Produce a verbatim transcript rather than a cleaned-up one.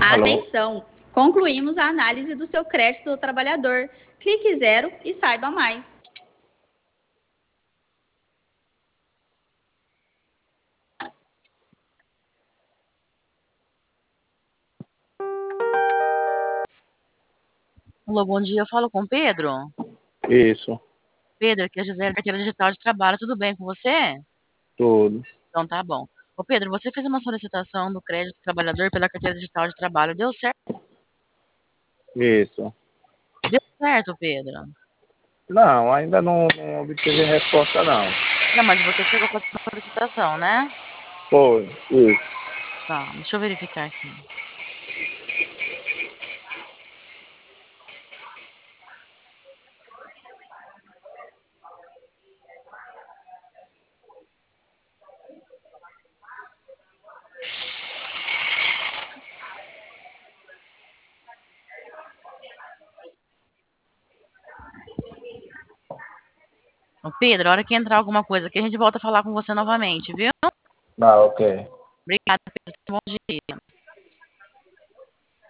Alô? Atenção! Concluímos a análise do seu crédito do trabalhador. Clique zero e saiba mais. Alô, bom dia. Eu falo com o Pedro. Isso, Pedro, aqui é a Gisele, carteira digital de trabalho. Tudo bem com você? tudo. Então tá bom. Ô Pedro, você fez uma solicitação do crédito do trabalhador pela carteira digital de trabalho. Deu certo? Isso. Deu certo, Pedro. Não, ainda não, não obtive resposta, não. Não, mas você chegou com a solicitação, né? Foi, isso. Tá, deixa eu verificar aqui. Ô Pedro, a hora que entrar alguma coisa aqui, a gente volta a falar com você novamente, viu? Ah, ok. Obrigada, Pedro. Bom dia.